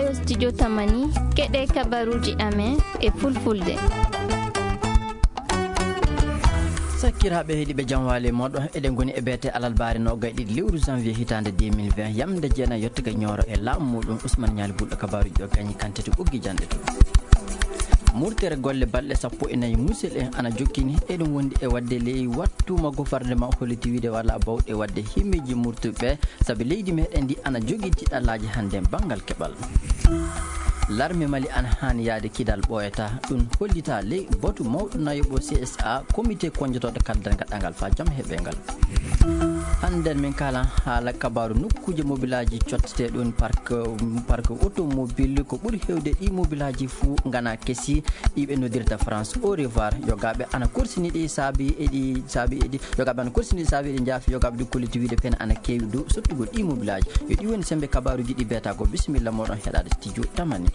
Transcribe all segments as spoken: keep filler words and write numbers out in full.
ɗo studio Tamani keɗe kabaruji amen e fulfulde. Sakiraaɓe heeɗiɓe jam waale moɗon eɗen goni e beete alalbaare nogay ɗiɗi lewru janvier hitande deux mille vingt yamde jeena yettuga ñooro e laamu muɗum Ousmane Ñaali Bulɗo kabaruji ɗo gañi kantete ɓuggi jande to murtere golle balɗe sappo e nayyi musel en ana jokkini eɗum wondi e wadde ley wattuma gouvernement holliti wiide walla bawɗe wadde himmeji murtuɓe saabi leydi meɗen ndi ana jogui tiɗallaji hande banggal keɓal l'armée mali an hani yaade kidal ɓoyata ɗum hollita ley botu mawɗo nayoɓo C S A comité konjotoɗo kaldal gaɗɗangal fa jaam heɓengal hannden min kala haala kabaru nokkuje mobilaji cottete ɗon parc parc automobile ko ɓuuri hewde ɗi mobilaji fou gana kesi ɗiɓe nodirta France au revoir yogaɓe ana korsini ɗi saabi eɗi saabi eɗi yogaɓe ana korsini ɗi saabi eɗi jaafi yogaɓe ɗi kolliti wiide pene ana kewi dow sottugol ɗi mobilaji yo ɗi woni sembe kabaruji ɗi beta ko bisimilla moɗon heɗade studio Tamani.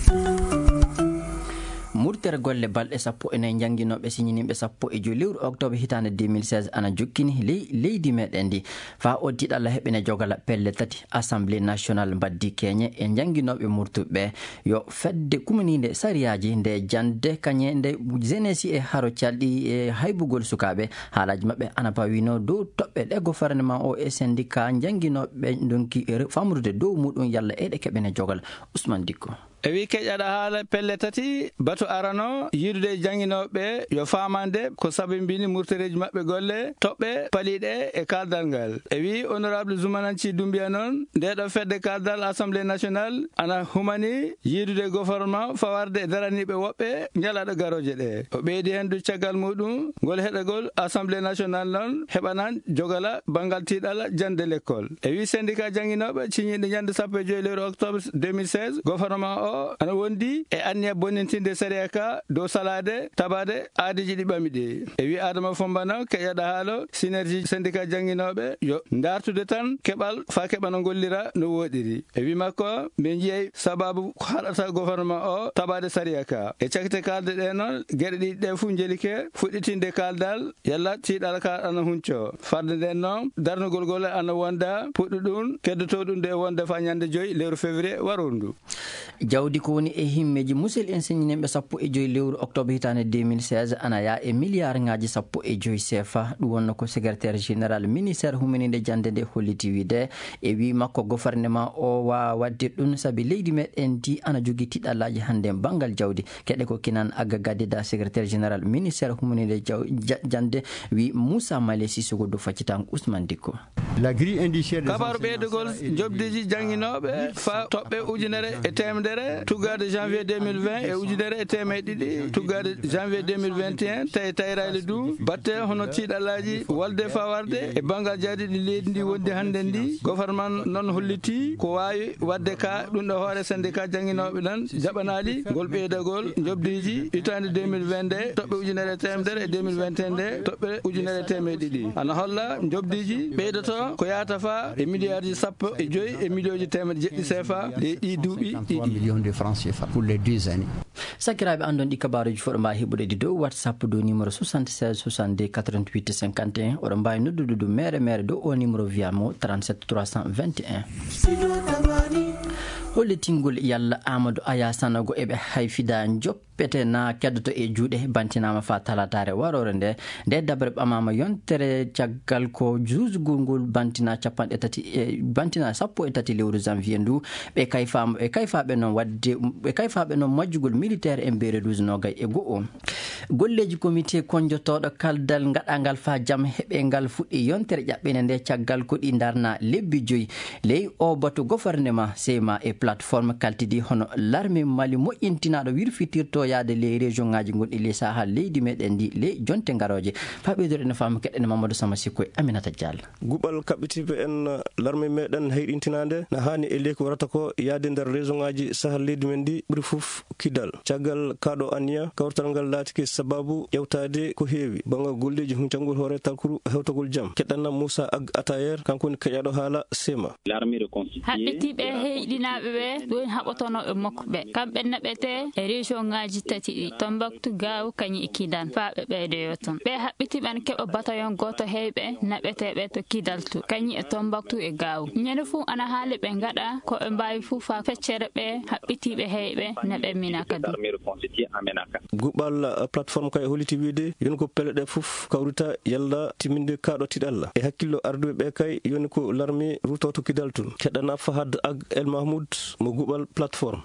murtere golle balɗe sappo e nayyi jangguinoɓe siñiniɓe sappo e joyi lewru octobre hitande deux mille seize ana jokkini ley leydi meɗen ndi fa o tiɗalla heɓene jogala pelle tati assemblée nationale mbaddi keñe e jangguinoɓe murtuɓe yo fedde kumanide sariyaji nde jande kañe nde jeunesse e haaro calɗi e haybugol sukaɓe haalaji mabɓe ana pawino dow toɓɓe ɗe gouvernement o e syndicat jangguinoɓe donki famrude dow muɗum yalla eɗe keɓene jogala Ousmane Dikko. e wi keƴaɗa haala pelle tati batu arano yidude jangguinoɓe yo famande ko sabibini murtereji mabɓe golle toɓɓe paliɗe e kaldal ngal e wi honorable Zoumananthi Doumbia noon ndeɗo fedde kaldal assemblée nationale ana humani yidude gouvernement fawarde e daraniɓe woɓɓe jalaɗo garoje ɗe o ɓeydi hen du caggal muɗum ngol heɗogol assemblée nationale noon heɓanan jogala bangal tiɗala jande l'école e wi syndicat jangguinoɓe ciñiɗe ñande sappo e joyi lewru octobre deux mille seize gouvernement o ana wondi e anniya bonnintinde saria ka dow salade tabade aadiji ɗi ɓami ɗi e wi Adama Fombana keƴaɗa haalo synergie syndicat jangguinoɓe yo dartude tan keɓal fa keɓano gollira no woɗiri e wi makko ɓe jiyay sababu haɗata gouvernement o tabade saria ka e cakkite kalde ɗe noon gueɗe ɗiɗi ɗe foof jelike fuɗɗitinde kaldal yalla tiɗal ka ana hunco farde nden noon darnugol golle ana wonda puɗɗu ɗum keddoto ɗum de wonde fa ñande joyyi lewru février warondu jawdi ko woni e himmeji musel en siñinimɓe sappo e joyi lewru octobre hitande deux mille seize ana ya e milliard ngaji sappo e joyi C F A ɗum wonno ko secrétaire général ministére humanide jande nde holliti wiide e wi makko gouvernement o wawa wadde ɗum saabi leydi meɗen ndi ana jogui tiɗallaji hande banggal jawdi keɗe ko kinan agga gaddida secrétaire général ministére humanide jande wi Moussa Malé Sissoko do faccitanko Ousmane Dikko. kabaru ɓeydugol jobdiji jangguinoɓe fa toɓɓe ujunere e temedere tuggade janvier deux mille vingt e ujunere e temedde ɗiɗi tuggade janvier deux mille vingt et un tawi tayrali du batte hono tiɗallaji walde fawarde e banggal jadi ɗi leydi ndi wondi hande ndi gouvernement noon holliti ko wawi wadde ka ɗum ɗo hoore syndicat jangguinoɓe ɗon jaɓanali ngol ɓeydagol jobdiji hitande deux mille vingt nde toɓɓe ujunere e temedere e deux mille vingt et un nde toɓɓe ujunere e temedde ɗiɗi ana holla jobdiji ɓeydoto ko yata fa e milliard ji sappo e joyi e million ji temedde jeɗɗi C F A ley ɗi duuɓi ɗiɗi sakiraɓe andon ɗi kabaruji fo ɗo mbawi heɓude ɗi dow whatsapp dow numéro soixante-seize soixante-deux quatre-vingt-huit cinquante et un oɗo mbawi noddude dow mere mere dow o numéro wiyamo trente-sept trois cent vingt et un hollitingol yalla Amadou Aya Sanogo eɓe hayfida joppete na keddoto e juuɗe bantinama fa talatare warore nde nde dabre ɓamama yontere caggal ko jusgol ngol bantina capanɗe tati e bantina sappo e tati lewru janvier ndu ɓe kayfama ɓe kayfaɓe noon wadde ɓe kayfaɓe noon majjugol militaire e mbere douze nogay e go'o golleji comité konjotoɗo kaldal gaɗangal fa jaam heɓe ngal fuɗɗi yontere ƴaɓɓene nde caggal ko ɗi darna lebbi joyyi ley o bato gouvernement sema e plateforme kaltidi hono l'armée Mali moƴƴintinaɗo wirfitirto yaade ley région ngaji gonɗi ley saha leydi meɗen ndi ley jonte garoje faɓedore ne fama keɗene Mamadou Sama Sikko e Aminata Diallo guɓal kaɓɓitiɓe en l'armée meɗen hayɗintinade na hani e leydi ko warata ko yaade nder région ngaji saha leydi men ndi ɓuuri foof kidal caggal kaɗo aniya kawtal ngal laatike sababu ƴewtade ko heewi banggal golleji huncangol hoore takuru hewtagol jaam keɗanna Moussa Ag Atayer kanko woni keƴaɗo haala sema haɓɓitiɓe heyɗinaɓe ɓe ɗon haɓotono e makko ɓe kamɓe naɓete e région ngaji mobilaji tati ɗi Tombouctou Gao kañi Kidal fa ɓe ɓeydoyo ton ɓe haɓɓiti ɓen keɓa bataillon goto heyɓe naɓeteɓe to Kidal to kañi e Tombouctou e Gao ñande fu ana haali ɓe gaɗa ko ɓe mbawi fu fa feccere ɓe haɓɓitiɓe heyɓe naɓe Menaka du guɓɓal plateforme kay holiti wiide yoni ko pelle ɗe fof kawrita yalla timinde kaɗo tiɗalla e hakkillo arduɓe ɓe kay yoni ko l'armée rutoto Kidal tun keɗana Fahad Ag El Mahmoud mo guɓal plateforme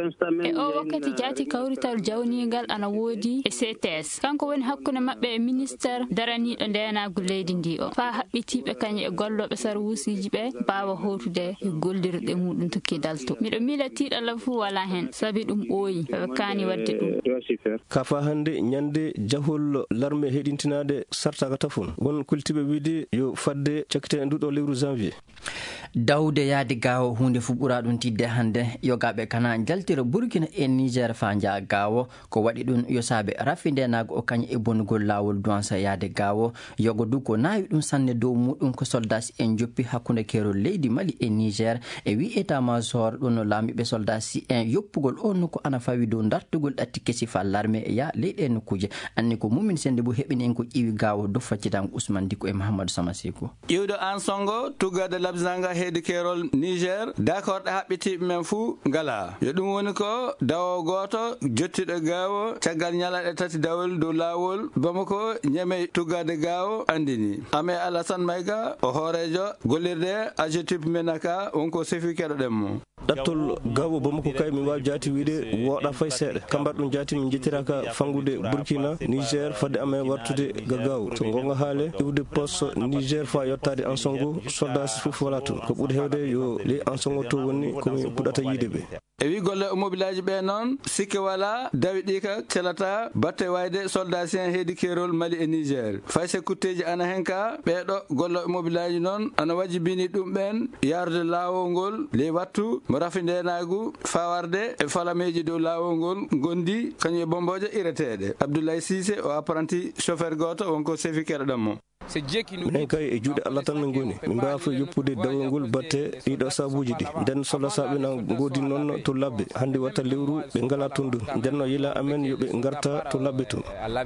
e o wakkati jaati kawrital jawnigal ana woodi e C T S kanko woni hakkunde maɓɓe e ministére daraniɗo ndenagu leydi ndi o fa haɓɓitiɓe kañum e golloɓe sarwusiji ɓe mbawa howtude e goldirɗe muɗum to Kidal to miɗo miila tiiɗalla fu wala hen sabi ɗum ɓooyi ɓeɓe kaani wadde ɗum ka fa hande ñande jahol l'armée heɗintinade sartaka tafon won kultiɓe wiide yo fadde cakkite e nduɗo lewru janvier dawde yaade Gao hunde fu ɓura ɗum tidde hande yogaɓe kana jaltira Burkina e Niger fa jaa Gao ko waɗi ɗum yo saabe rafindenago o kañum e bonnugol lawol douance yaade Gao yogo du ko nawi ɗum sanne dow muɗum ko soldats en joppi hakkude kerol leydi Mali e Niger e wi état major ɗum no laamiɓe soldats en yoppugol on ko ana fawi dow dartugol ɗatti kesi fa l'armée e ya leyɗe nokkuje anni ko mumin sende bo heɓini en ko ƴiwi Gao do faccitango Ousmane Dicko e Mahamadou Samasikou ƴiwde an songo tuggade labsanga heedi kerol Niger d'accord ɗe haɓɓitiɓe men fuu ngala yo ɗum woni ko dawo goto jottiɗo Gao caggal ñalaɗe tati dawol dow lawol Bamako ñeme tuggade Gao andini Ame Alassane Maïga o hoorejo gollirde adjectif Menaka wonko sefi keɗoɗen mo ɗattol Gao Bamako kay mi wawi jaati wiide woɗa fay seeɗa kambar ɗum jaati min jettiraka fangude Burkina Niger fadde amen wartude ga Gao to gonga haale iwde poste Niger fa yottade en songo soldats fof wala toon ko ɓuuri hewde yo ley en songo to woni komi puɗata yiide ɓe e wi golle o mobilaji ɓe noon sikke wala dawi ɗi ka celata batte wayde soldats en heedi kerol Mali e Niger fay se kutteji ana hen ka ɓeɗo golle o mobilaji noon ana wajibini ɗum ɓen yarude lawol ngol ley wattu mo rafindenagu fawarde e falameji dow lawol ngol gondi kañum e bomboje ireteɗe Abdoulaye Cissé o apprenti chauffeur goto wonko sefi keɗoɗam mo minen kay e juuɗe Allah tan min goni min mbawa yoppude dawol ngol batte ɗiɗo sabuji ɗi nden sohla saɓe na godi noon to labbe hande watta lewru ɓe ngala toon ɗum nden no yila amen yoɓe garta to labbe toon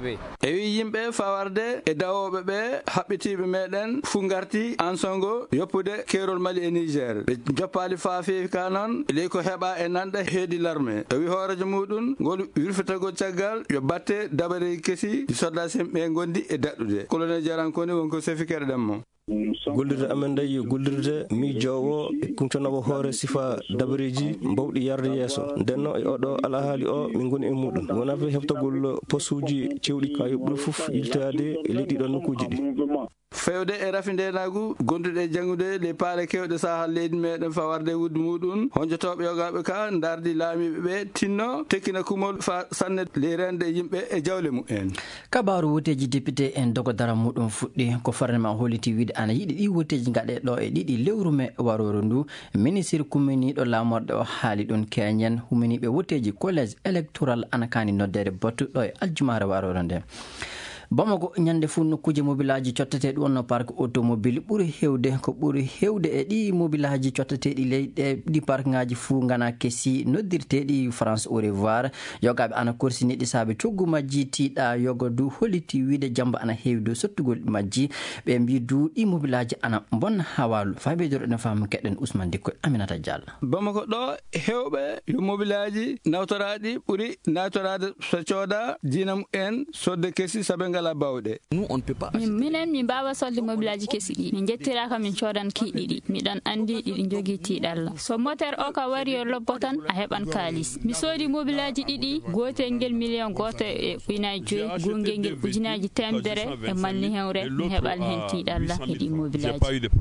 e wi yimɓe fawarde e dawoɓe ɓe haɓɓitiɓe meɗen fu garti en songo yoppude kerol Mali e Niger ɓe joppali fa feewi ka noon ley ko heɓa e nanɗa heedi l'armée e wi hoorejo muɗum ngol wirfitagol caggal yo batte dabare kesi soldats ɓe gondi e daɗɗude colonel Jarankoni wonko sefi keɗoɗen mo gollirde amen day yo gollirde miijowo e kumtanowo hoore sifa dabareji mbawɗi yarde yeeso ndenno e oɗo alahaali o min goni e muɗum wona fe heftagol postuji cewɗi ka yo ɓuuri fof yiltoyade e leydi ɗon nokkuji ɗi fewde e rafindenagu gonduɗe e janggude les paale kewɗe sahal leydi meɗen fawarde wuddu muɗum honjotoɓe yogaɓe ka dardi laamiɓe ɓe tinno tekkina kumol fa sanne ley rende yimɓe e jawle mumen kabaru woteji député en dogodara muɗum fuɗɗi ko farnema holliti wiide ana yiɗi ɗi woteji gaɗe ɗo e ɗiɗi lewru me waroro ndu ministre kuminiɗo lamorɗe o haali ɗum keñen huminiɓe woteji collège électoral ana kani noddede battuɗo e aljumare waroro nde Bamako ñande fu nokkuje mobilaji cotteteɗi wonno parc automobile ɓuuri hewde ko ɓuuri hewde e ɗi mobilaji cotteteɗi leyɗe ɗi parc ngaji fu gana kesi noddirteɗi France au revoir yogaɓe ana korsiniɗi saabe coggu majji tiiɗa yoga du holliti wiide jamba ana heewi dow sottugol majji ɓe mbi du ɗi mobilaji ana bonna ha walu fabedoro ne faamu keɗen Ousmane Dicko Aminata Diallo Bamako ɗo hewɓe yo mobilaji nawtoraɗi ɓuuri nawtorade so cooda dina en sodde kesi sabe nous on ne peut pas minen mi mbawa solde mobilaji kesi ɗi min jettiraka min codan kiiɗi ɗi miɗon andi ɗiɗi jogui tiiɗalla so moteur o ka wari yo lobbo tan a heɓan kalis mi soodi mobilaji ɗiɗi gotel ngel million goto e ujunaji joyyi gongel ngel ujunaji temedere e manni hewre mi heɓal hen tiiɗalla heɗi mobilaji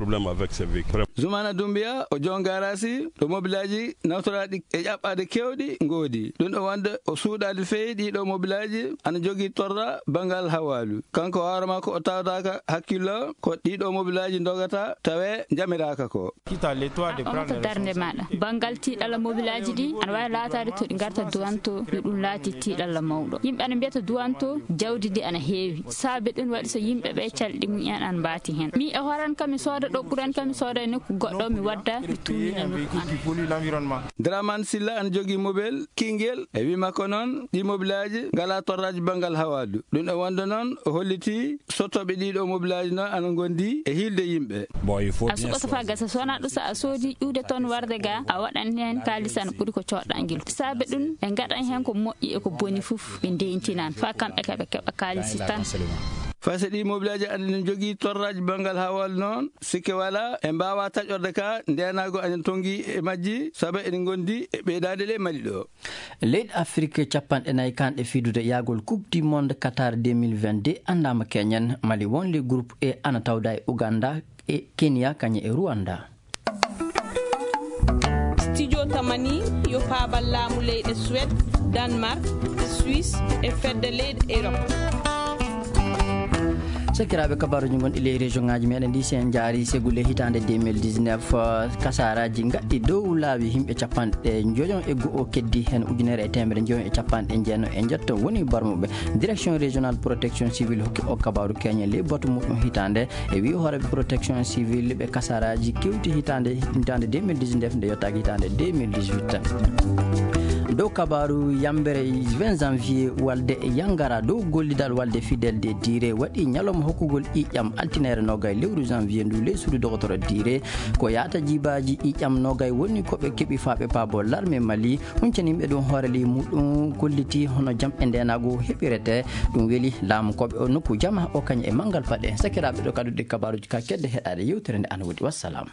Zoumana Doumbia o jon garasi ɗo mobilaji nawtoraɗi e ƴaɓɓade kewɗi ngoodi ɗum ɗo wonde o suuɗade feewi ɗiɗo mobilaji ana jogui torra bangal haw hawalu kanko warama ko tawdaka hakkillo ko ɗiɗo mobilaji dogata tawe jamiraka ko kita le toi de prendre darnde mada bangal tiɗalla mobilaji ɗi an wawi laatade to ɗi garta duwanto yo ɗum laati tiɗalla mawɗo yimɓe ana mbiyata duwanto jawdi di ana heewi saabe ɗum waɗi so yimɓe ɓe calɗi mumen an mbaati hen mi e horan kam mi sooda ɗo ɓuran kam mi sooda e nokku goɗɗo mi wadda mi tumina l'environnement. Draman Silla an jogi mobile kingel e wi makko noon ɗi mobilaji ngala torraji bangal hawadu ɗum e wonde noon o holliti sottoɓe ɗiɗo mobilaji noon ana gondi e hilde yimɓe a suɓata fa gasa so wona ɗo sa a soodi ƴuude toon warde ga a waɗan hen kalis an ɓuuri ko coɗɗangel saabe ɗum ɓe gaɗan hen ko moƴƴi e ko boni fof ɓe ndeyintinan fa kamɓe kaɓe keɓa kalisi tan fase ɗi mobilaji andi jogui torraji bangal hawal noon sikke wala e mbawa taƴorde ka ndenago anen tongi e majji saabu eɗen gondi e ɓeydade ɗe mali ɗo leydi afrique capanɗe nayyi kanɗe fidude yagol coupe du monde qatar deux mille vingt-deux andama keñen mali wonle groupe e ana tawda e uganda e kenya kañe e rwanda. Studio Tamani yo paabal laamu leyɗe Suède, Danemark, Suisse e fedde leyɗe Europe. sakiraɓe kabaruji gonɗi ley région ngaji meɗen ɗi sen jaari segule hitande deux mille dix-neuf kasaraji gadɗi dow laawi yimɓe capanɗe joyon e go'o keddi hen ujunere e temedere joyon e capanɗe jeenno e jetto woni barmuɓe direction régional protection civile hokki o kabaru keñe ley bato muɗum hitande e wi horeɓe protection civile ɓe kasaraji kewti hitande hitande deux mille dix-neuf nde yettaki hitande deux mille dix-huit dow kabaru yambere vingt janvier walde e yangara dow gollidal walde fidèle de dire waɗi ñalawma hokkugol ƴiƴam altinere nogay lewru janvier ndu ley suudu dogotoro dire ko yata jibaji ƴiƴam nogay woni koɓe keeɓi faaɓe paabo l'armé mali huncaniɓe ɗum hooreli muɗum golliti hono jaam e ndenago heɓirete ɗum weeli laamu koɓe o nokku jama o kaña e manggal paɗe sakiraɓe ɗo kadude kabaruji ka kedde heɗade yewtere nde ana woodi wassalam.